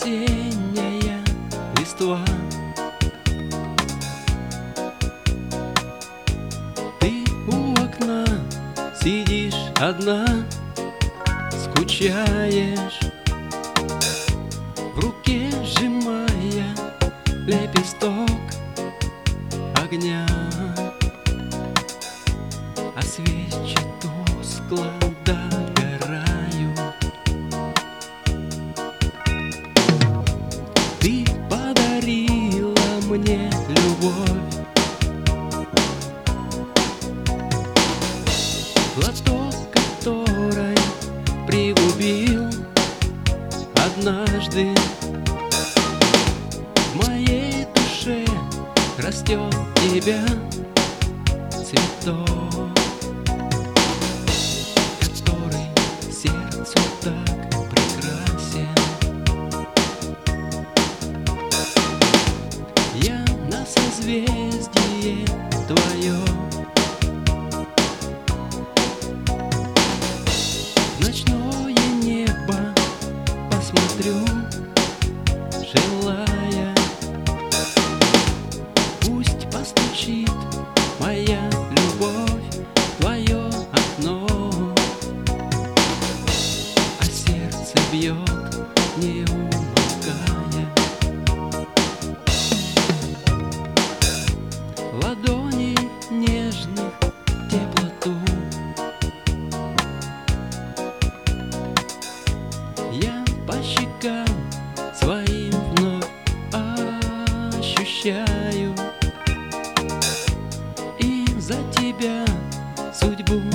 осенняя листва. Ты у окна сидишь одна, скучаешь, в руке сжимая лепесток огня, а свечи тускло догорают. Ты подарила мне любовь, глоток которой пригубил однажды. В моей душе растет тебя цветок, который сердцу так прекрасен. Я на созвездие твое, в ночное небо посмотрю, желая, пусть постучит моя любовь в твое окно, а сердце бьет, не умолкая. Ладоней нежных теплоту я по щекам своим вновь ощущаю, и за тебя судьбу